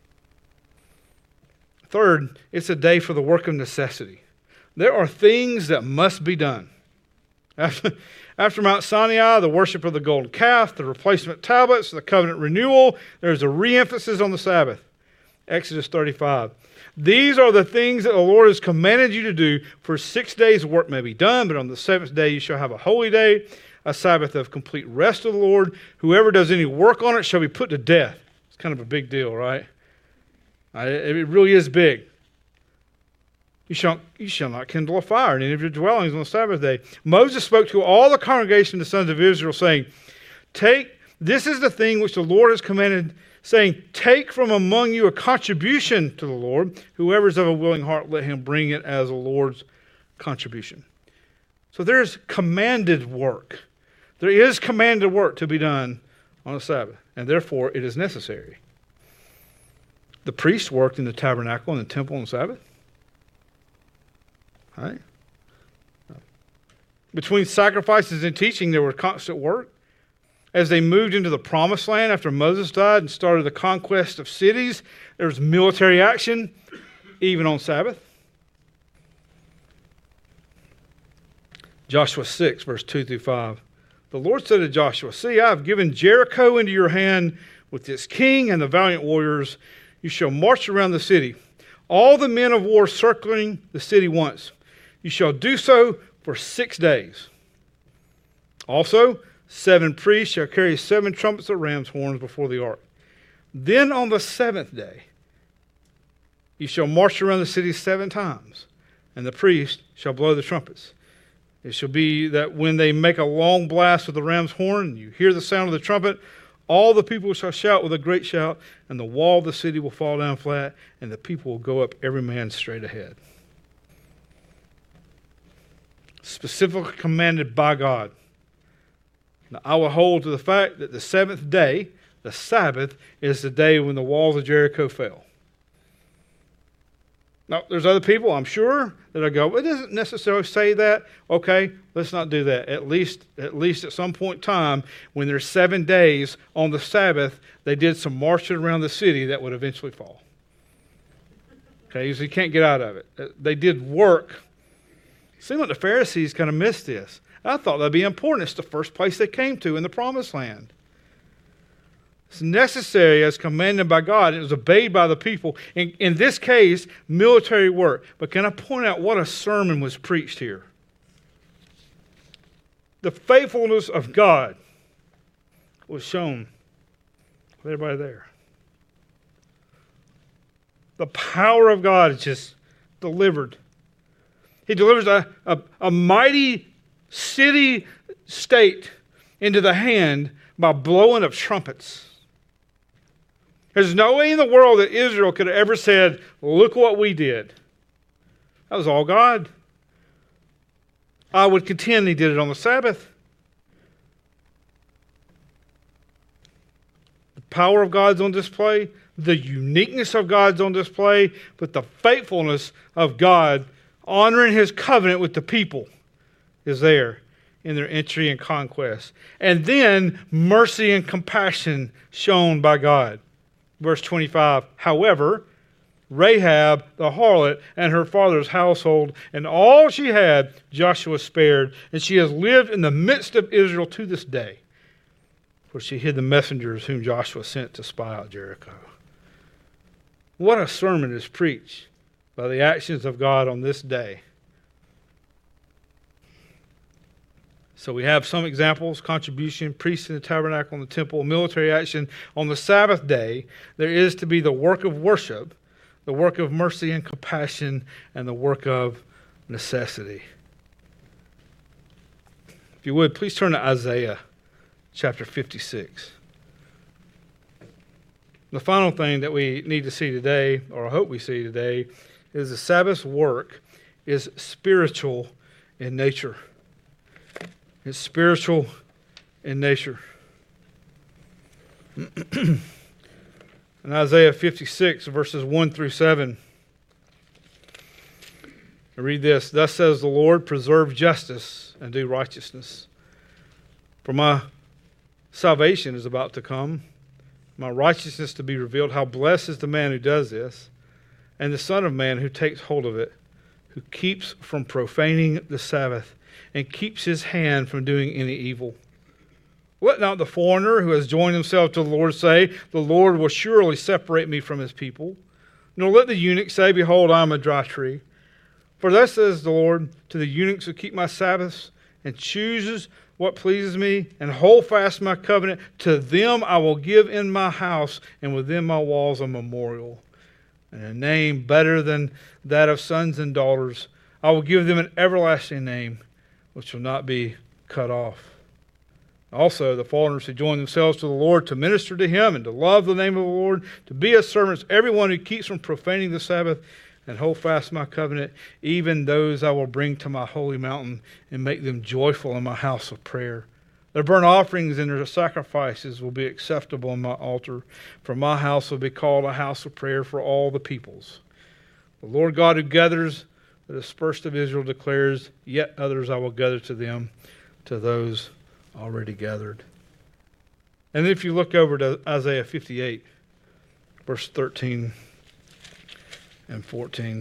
Third, it's a day for the work of necessity. There are things that must be done. After, after Mount Sinai, the worship of the golden calf, the replacement tablets, the covenant renewal, there's a re-emphasis on the Sabbath. Exodus thirty-five. These are the things that the Lord has commanded you to do. For six days work may be done, but on the seventh day you shall have a holy day, a Sabbath of complete rest of the Lord. Whoever does any work on it shall be put to death. It's kind of a big deal, right? It really is big. You shall, you shall not kindle a fire in any of your dwellings on the Sabbath day. Moses spoke to all the congregation of the sons of Israel, saying, Take, this is the thing which the Lord has commanded, saying, Take from among you a contribution to the Lord. Whoever is of a willing heart, let him bring it as the Lord's contribution. So there's commanded work. There is commanded work to be done on the Sabbath, and therefore it is necessary. The priest worked in the tabernacle and the temple on the Sabbath. Right? Between sacrifices and teaching, there was constant work. As they moved into the promised land after Moses died and started the conquest of cities, there was military action, even on Sabbath. Joshua six, verse two through five. The Lord said to Joshua, See, I have given Jericho into your hand with its king and the valiant warriors. You shall march around the city, all the men of war circling the city once. You shall do so for six days. Also, seven priests shall carry seven trumpets of ram's horns before the ark. Then on the seventh day, you shall march around the city seven times, and the priest shall blow the trumpets. It shall be that when they make a long blast with the ram's horn, and you hear the sound of the trumpet, all the people shall shout with a great shout, and the wall of the city will fall down flat, and the people will go up every man straight ahead. Specifically commanded by God. Now, I will hold to the fact that the seventh day, the Sabbath, is the day when the walls of Jericho fell. Now, there's other people, I'm sure, that I go, it doesn't necessarily say that. Okay, let's not do that. At least, at least at some point in time, when there's seven days on the Sabbath, they did some marching around the city that would eventually fall. Okay, so you can't get out of it. They did work. It seemed like the Pharisees kind of missed this. I thought that'd be important. It's the first place they came to in the Promised Land. It's necessary as commanded by God. It was obeyed by the people. In, in this case, military work. But can I point out what a sermon was preached here? The faithfulness of God was shown with everybody there. The power of God is just delivered. He delivers a, a, a mighty city state into the hand by blowing of trumpets. There's no way in the world that Israel could have ever said, look what we did. That was all God. I would contend he did it on the Sabbath. The power of God's on display. The uniqueness of God's on display. But the faithfulness of God, honoring his covenant with the people, is there in their entry and conquest. And then mercy and compassion shown by God. Verse twenty-five, however, Rahab the harlot and her father's household and all she had Joshua spared, and she has lived in the midst of Israel to this day, for she hid the messengers whom Joshua sent to spy out Jericho. What a sermon is preached by the actions of God on this day. So we have some examples: contribution, priests in the tabernacle and the temple, military action. On the Sabbath day, there is to be the work of worship, the work of mercy and compassion, and the work of necessity. If you would, please turn to Isaiah chapter fifty-six. The final thing that we need to see today, or I hope we see today, is the Sabbath's work is spiritual in nature. It's spiritual in nature. In Isaiah fifty-six, verses one through seven, I read this: Thus says the Lord, preserve justice and do righteousness. For my salvation is about to come, my righteousness to be revealed. How blessed is the man who does this, and the Son of Man who takes hold of it, who keeps from profaning the Sabbath, and keeps his hand from doing any evil. Let not the foreigner who has joined himself to the Lord say, the Lord will surely separate me from his people. Nor let the eunuch say, Behold, I am a dry tree. For thus says the Lord to the eunuchs who keep my Sabbaths, and chooses what pleases me, and hold fast my covenant, to them I will give in my house, and within my walls a memorial, and a name better than that of sons and daughters. I will give them an everlasting name, which will not be cut off. Also, the foreigners who join themselves to the Lord to minister to him and to love the name of the Lord, to be his servants, everyone who keeps from profaning the Sabbath and hold fast my covenant, even those I will bring to my holy mountain and make them joyful in my house of prayer. Their burnt offerings and their sacrifices will be acceptable in my altar, for my house will be called a house of prayer for all the peoples. The Lord God who gathers the dispersed of Israel declares, Yet others I will gather to them, to those already gathered. And if you look over to Isaiah fifty-eight, verse thirteen and fourteen.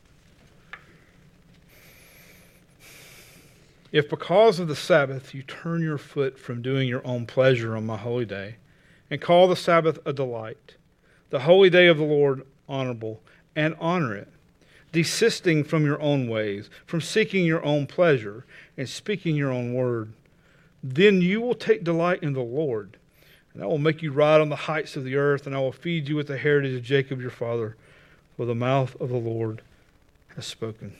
If because of the Sabbath you turn your foot from doing your own pleasure on my holy day, and call the Sabbath a delight, the holy day of the Lord honorable, and honor it, desisting from your own ways, from seeking your own pleasure, and speaking your own word, then you will take delight in the Lord, and I will make you ride on the heights of the earth, and I will feed you with the heritage of Jacob your father, for the mouth of the Lord has spoken.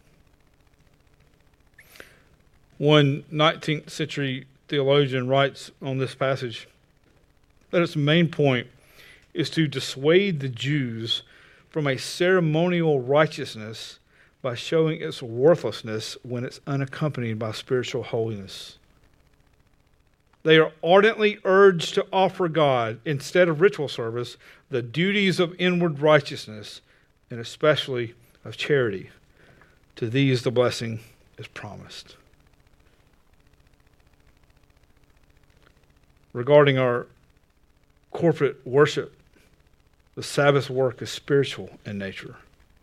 One nineteenth century theologian writes on this passage that its main point is to dissuade the Jews from a ceremonial righteousness by showing its worthlessness when it's unaccompanied by spiritual holiness. They are ardently urged to offer God, instead of ritual service, the duties of inward righteousness, and especially of charity. To these the blessing is promised. Regarding our corporate worship, the Sabbath work is spiritual in nature.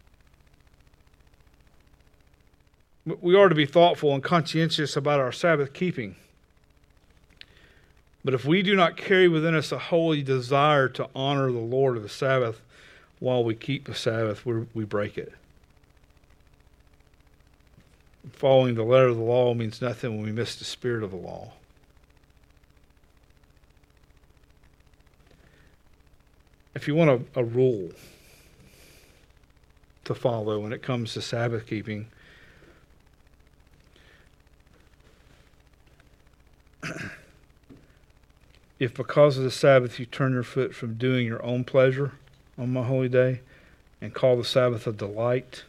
We are to be thoughtful and conscientious about our Sabbath keeping. But if we do not carry within us a holy desire to honor the Lord of the Sabbath while we keep the Sabbath, we we break it. Following the letter of the law means nothing when we miss the spirit of the law. If you want a, a rule to follow when it comes to Sabbath keeping, if because of the Sabbath you turn your foot from doing your own pleasure on my holy day and call the Sabbath a delight,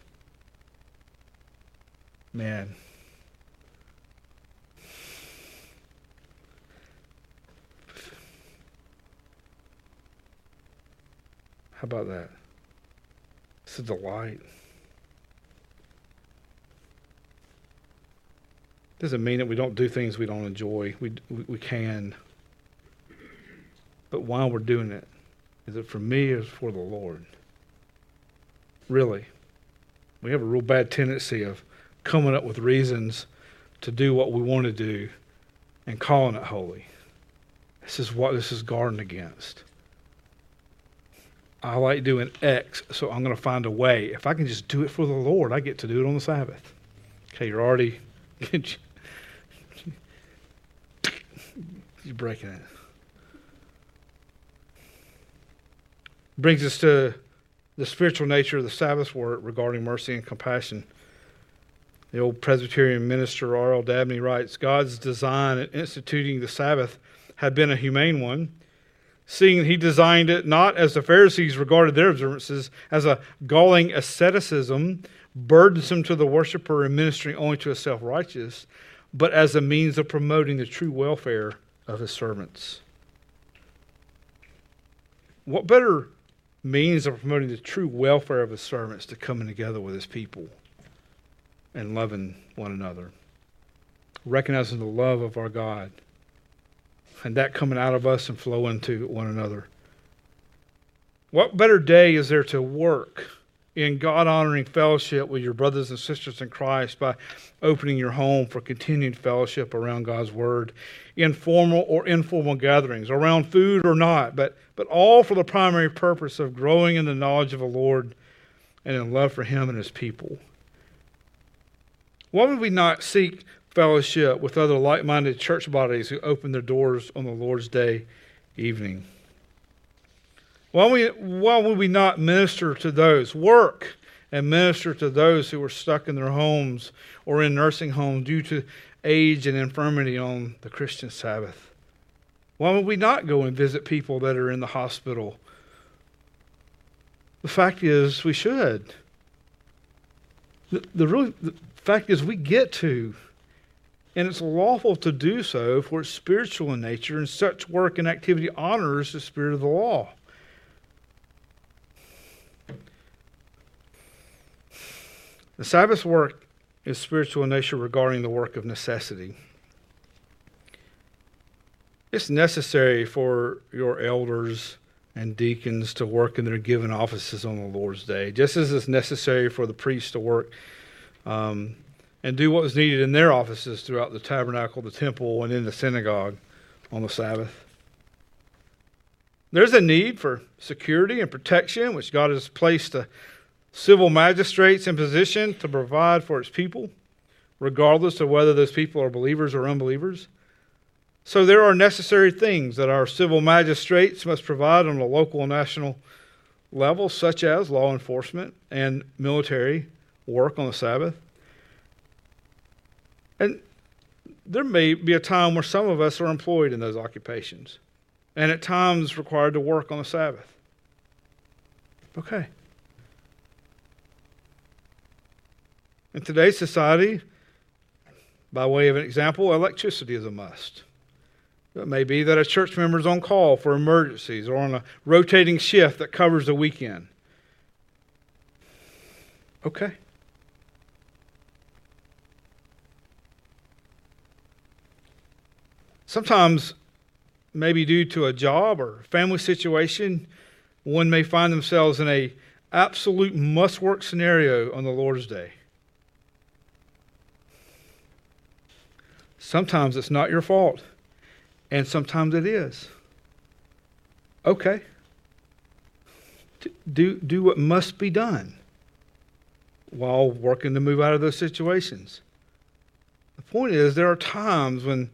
man, how about that? It's a delight. Doesn't mean that we don't do things we don't enjoy. We we, we can. But while we're doing it, is it for me or is it for the Lord? Really. We have a real bad tendency of coming up with reasons to do what we want to do and calling it holy. This is what this is guarding against. I like doing X, so I'm going to find a way. If I can just do it for the Lord, I get to do it on the Sabbath. Okay, you're already you're breaking it. Brings us to the spiritual nature of the Sabbath work regarding mercy and compassion. The old Presbyterian minister R L Dabney writes, God's design in instituting the Sabbath had been a humane one, seeing he designed it not as the Pharisees regarded their observances as a galling asceticism, burdensome to the worshiper and ministering only to a self-righteous, but as a means of promoting the true welfare of his servants. What better means of promoting the true welfare of his servants to coming together with his people and loving one another, recognizing the love of our God, and that coming out of us and flowing to one another. What better day is there to work in God-honoring fellowship with your brothers and sisters in Christ by opening your home for continued fellowship around God's Word, in formal or informal gatherings, around food or not, but, but all for the primary purpose of growing in the knowledge of the Lord and in love for Him and His people. Why would we not seek fellowship with other like-minded church bodies who open their doors on the Lord's Day evening? Why, we, why would we not minister to those, work and minister to those who are stuck in their homes or in nursing homes due to age and infirmity on the Christian Sabbath? Why would we not go and visit people that are in the hospital? The fact is, we should. The, the, really, the fact is, we get to. And it's lawful to do so, for it's spiritual in nature, and such work and activity honors the spirit of the law. The Sabbath work is spiritual in nature regarding the work of necessity. It's necessary for your elders and deacons to work in their given offices on the Lord's Day, just as it's necessary for the priests to work um, and do what was needed in their offices throughout the tabernacle, the temple, and in the synagogue on the Sabbath. There's a need for security and protection, which God has placed a civil magistrates in position to provide for its people, regardless of whether those people are believers or unbelievers. So there are necessary things that our civil magistrates must provide on a local and national level, such as law enforcement and military work on the Sabbath. And there may be a time where some of us are employed in those occupations, and at times required to work on the Sabbath. Okay. In today's society, by way of an example, electricity is a must. It may be that a church member is on call for emergencies or on a rotating shift that covers the weekend. Okay. Sometimes, maybe due to a job or family situation, one may find themselves in a absolute must-work scenario on the Lord's Day. Sometimes it's not your fault, and sometimes it is. Okay. Do, do what must be done while working to move out of those situations. The point is, there are times when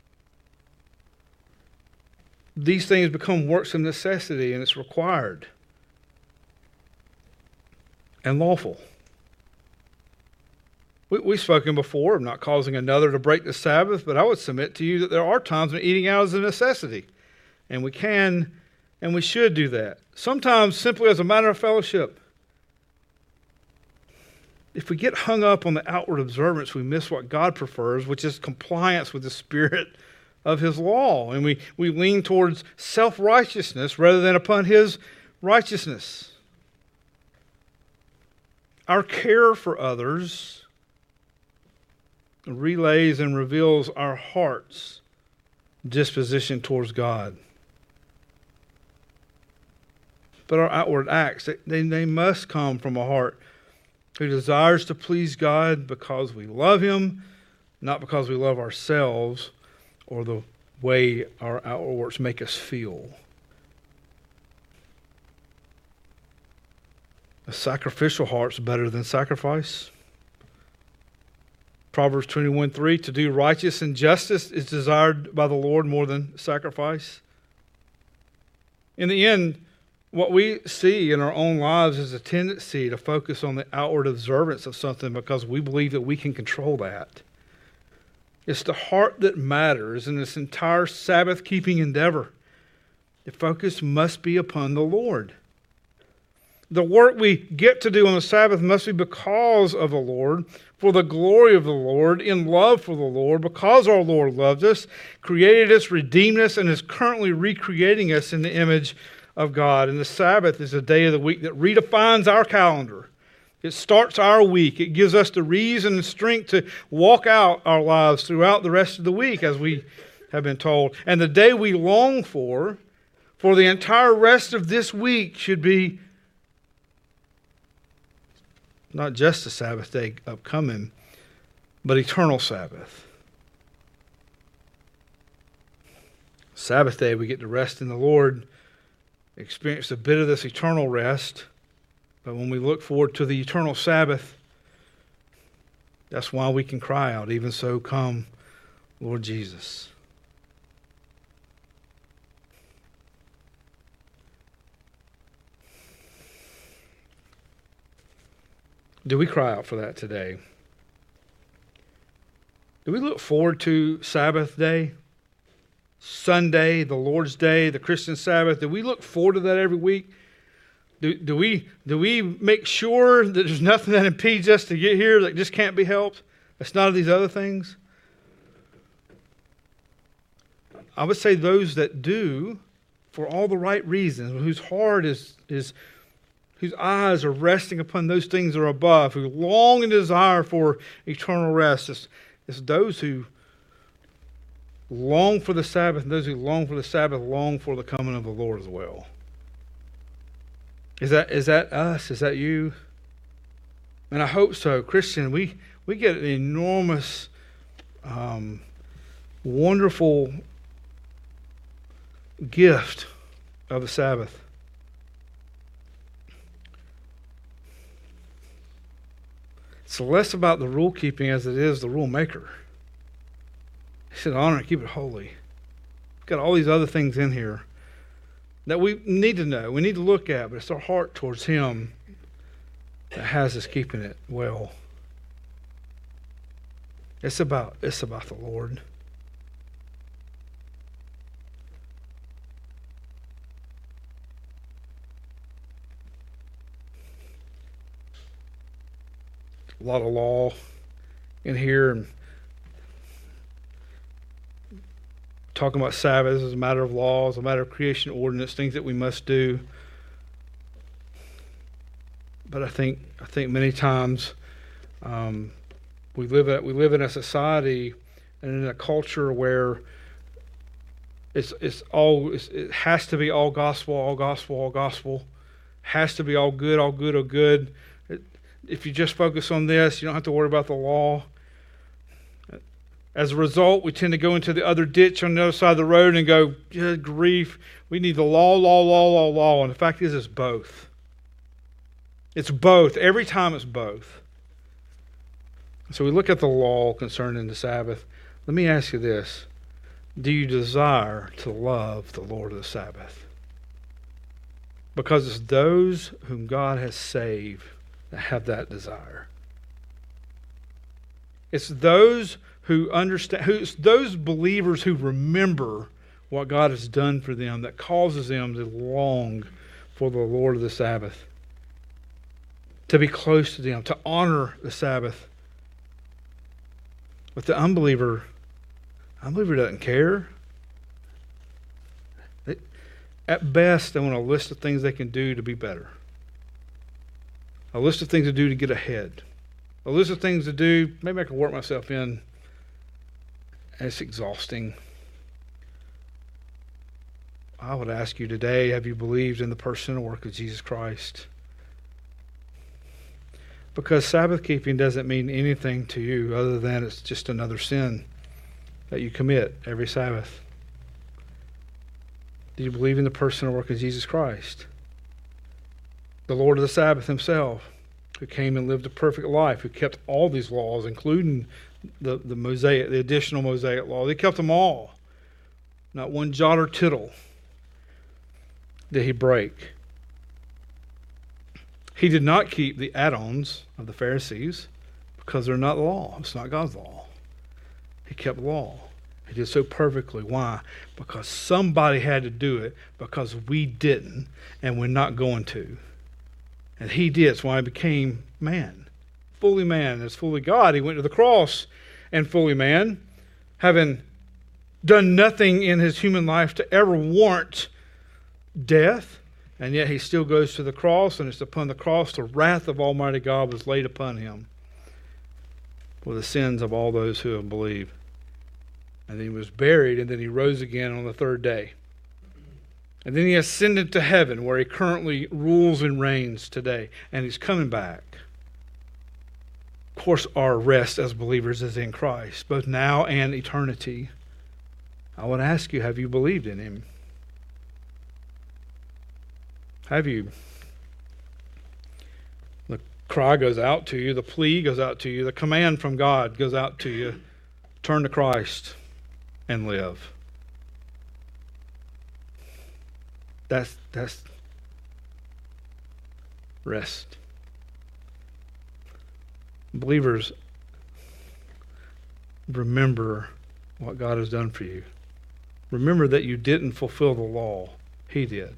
these things become works of necessity, and it's required and lawful. We, we've spoken before, I'm not causing another to break the Sabbath, but I would submit to you that there are times when eating out is a necessity. And we can and we should do that. Sometimes simply as a matter of fellowship. If we get hung up on the outward observance, we miss what God prefers, which is compliance with the Spirit of His law. And we, we lean towards self-righteousness rather than upon His righteousness. Our care for others relays and reveals our heart's disposition towards God. But our outward acts, they, they must come from a heart who desires to please God because we love Him, not because we love ourselves or the way our outward works make us feel. A sacrificial heart's better than sacrifice. Proverbs twenty-one three, to do righteous and justice is desired by the Lord more than sacrifice. In the end, what we see in our own lives is a tendency to focus on the outward observance of something because we believe that we can control that. It's the heart that matters in this entire Sabbath-keeping endeavor. The focus must be upon the Lord. The work we get to do on the Sabbath must be because of the Lord, for the glory of the Lord, in love for the Lord, because our Lord loves us, created us, redeemed us, and is currently recreating us in the image of God. And the Sabbath is a day of the week that redefines our calendar. It starts our week. It gives us the reason and strength to walk out our lives throughout the rest of the week, as we have been told. And the day we long for, for the entire rest of this week, should be not just the Sabbath day upcoming, but eternal Sabbath. Sabbath day, we get to rest in the Lord, experience a bit of this eternal rest. But when we look forward to the eternal Sabbath, that's why we can cry out, even so come, Lord Jesus. Do we cry out for that today? Do we look forward to Sabbath day? Sunday, the Lord's Day, the Christian Sabbath? Do we look forward to that every week? Do, do we do we make sure that there's nothing that impedes us to get here that just can't be helped? That's not these other things. I would say those that do, for all the right reasons, whose heart is is whose eyes are resting upon those things that are above, who long and desire for eternal rest. It's, it's those who long for the Sabbath, and those who long for the Sabbath long for the coming of the Lord as well. Is that is that us? Is that you? And I hope so. Christian, we, we get an enormous, um, wonderful gift of the Sabbath. It's less about the rule keeping as it is the rule maker. He said, honor and keep it holy. We've got all these other things in here that we need to know, we need to look at, but it's our heart towards Him that has us keeping it well. It's about it's about the Lord. A lot of law in here, and talking about Sabbath as a matter of law, as a matter of creation ordinance, things that we must do. But I think I think many times um, we live at, we live in a society and in a culture where it's it's all it's, it has to be all gospel, all gospel, all gospel. Has to be all good, all good, all good. It, if you just focus on this, you don't have to worry about the law. As a result, we tend to go into the other ditch on the other side of the road and go, good grief, we need the law, law, law, law, law. And the fact is, it's both. It's both. Every time it's both. So we look at the law concerning the Sabbath. Let me ask you this. Do you desire to love the Lord of the Sabbath? Because it's those whom God has saved that have that desire. It's those who understand, who's those believers who remember what God has done for them that causes them to long for the Lord of the Sabbath, to be close to them, to honor the Sabbath. But the unbeliever, unbeliever doesn't care. They, at best, they want a list of things they can do to be better. A list of things to do to get ahead. A list of things to do, maybe I can work myself in. And it's exhausting. I would ask you today, have you believed in the person and work of Jesus Christ? Because Sabbath keeping doesn't mean anything to you other than it's just another sin that you commit every Sabbath. Do you believe in the person and work of Jesus Christ? The Lord of the Sabbath Himself, who came and lived a perfect life, who kept all these laws, including the, the Mosaic, the additional Mosaic law. They kept them all. Not one jot or tittle did He break. He did not keep the add-ons of the Pharisees because they're not law. It's not God's law. He kept law. He did so perfectly. Why? Because somebody had to do it because we didn't and we're not going to. And He did. That's why He became man. Fully man. As fully God, He went to the cross and fully man, having done nothing in His human life to ever warrant death. And yet He still goes to the cross, and it's upon the cross the wrath of Almighty God was laid upon Him for the sins of all those who have believed. And then He was buried, and then He rose again on the third day. And then He ascended to heaven, where He currently rules and reigns today. And He's coming back. course, our rest as believers is in Christ, both now and eternity. I would ask you, have you believed in him? Have you? The cry goes out to you, the plea goes out to you, the command from God goes out to you. Turn to Christ and live. That's that's rest. Believers, remember what God has done for you. Remember that you didn't fulfill the law. He did.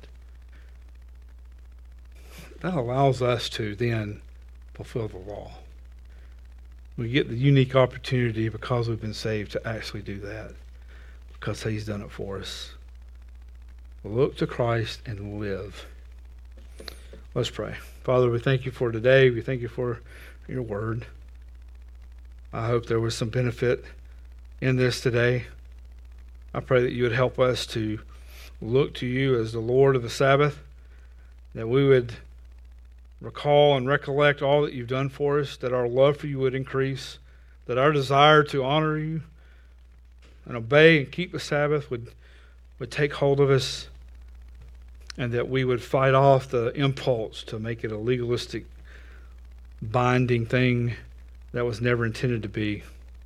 That allows us to then fulfill the law. We get the unique opportunity because we've been saved to actually do that, because he's done it for us. Look to Christ and live. Let's pray. Father, we thank you for today. We thank you for your word. I hope there was some benefit in this today. I pray that you would help us to look to you as the Lord of the Sabbath, that we would recall and recollect all that you've done for us, that our love for you would increase, that our desire to honor you and obey and keep the Sabbath would, would take hold of us, and that we would fight off the impulse to make it a legalistic, binding thing that was never intended to be,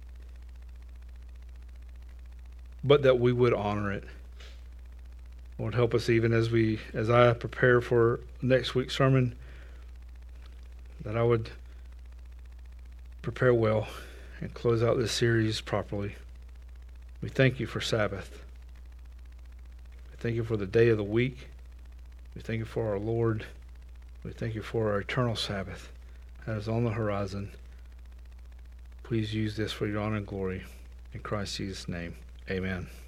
but that we would honor it. Lord, help us even as we, as I prepare for next week's sermon, that I would prepare well and close out this series properly. We thank you for Sabbath. We thank you for the day of the week. We thank you for our Lord. We thank you for our eternal Sabbath that is on the horizon. Please use this for your honor and glory. In Christ Jesus' name, amen.